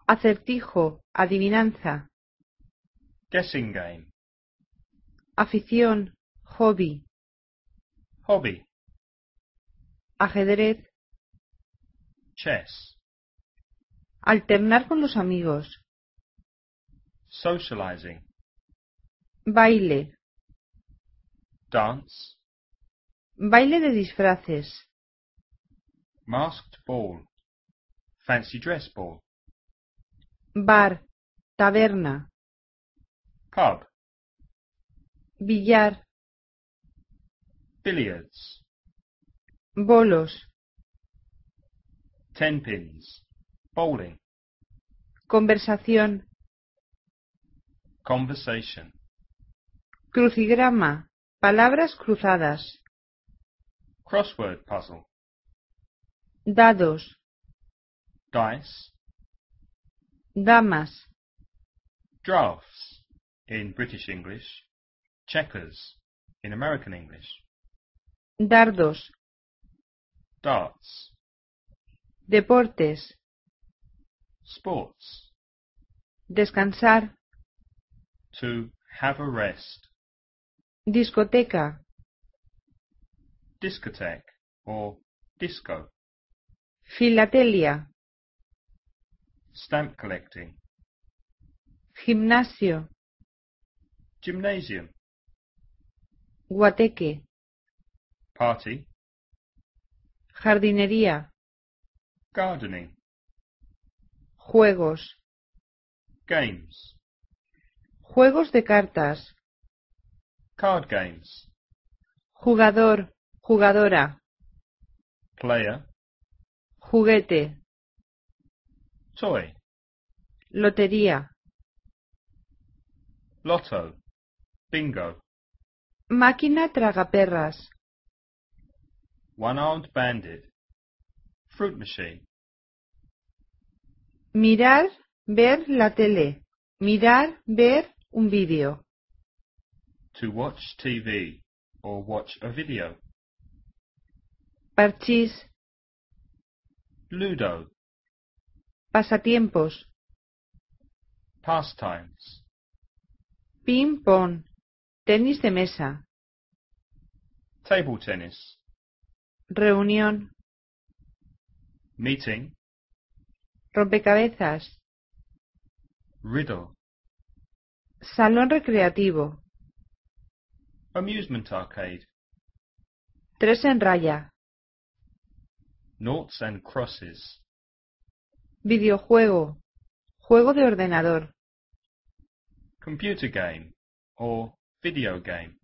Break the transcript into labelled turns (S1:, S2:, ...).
S1: acertijo, adivinanza,
S2: guessing game,
S1: afición, hobby,
S2: hobby,
S1: ajedrez,
S2: chess,
S1: alternar con los amigos,
S2: socializing,
S1: baile,
S2: dance,
S1: baile de disfraces,
S2: masked ball, fancy dress ball,
S1: bar, taberna,
S2: pub,
S1: billar,
S2: billiards,
S1: bolos,
S2: tenpins, bowling,
S1: conversación,
S2: conversation,
S1: crucigrama, palabras cruzadas,
S2: crossword puzzle,
S1: dados,
S2: dice,
S1: damas,
S2: drafts in British English, checkers in American English,
S1: dardos,
S2: darts,
S1: deportes,
S2: sports,
S1: descansar,
S2: to have a rest,
S1: discoteca,
S2: discotheque or disco,
S1: filatelia,
S2: stamp collecting,
S1: gimnasio,
S2: gymnasium,
S1: guateque,
S2: party,
S1: jardinería,
S2: gardening,
S1: juegos,
S2: games,
S1: juegos de cartas,
S2: card games,
S1: jugador, jugadora,
S2: player,
S1: juguete,
S2: toy,
S1: lotería,
S2: lotto, bingo,
S1: máquina tragaperras,
S2: one-armed bandit, fruit machine,
S1: mirar, ver la tele, mirar, ver un vídeo,
S2: to watch TV or watch a video,
S1: parchís,
S2: ludo,
S1: pasatiempos,
S2: pastimes,
S1: ping-pong, tenis de mesa,
S2: table tennis,
S1: reunión,
S2: meeting,
S1: rompecabezas,
S2: riddle,
S1: salón recreativo,
S2: amusement arcade,
S1: tres en raya,
S2: noughts and crosses,
S1: videojuego, juego de ordenador,
S2: computer game or video game.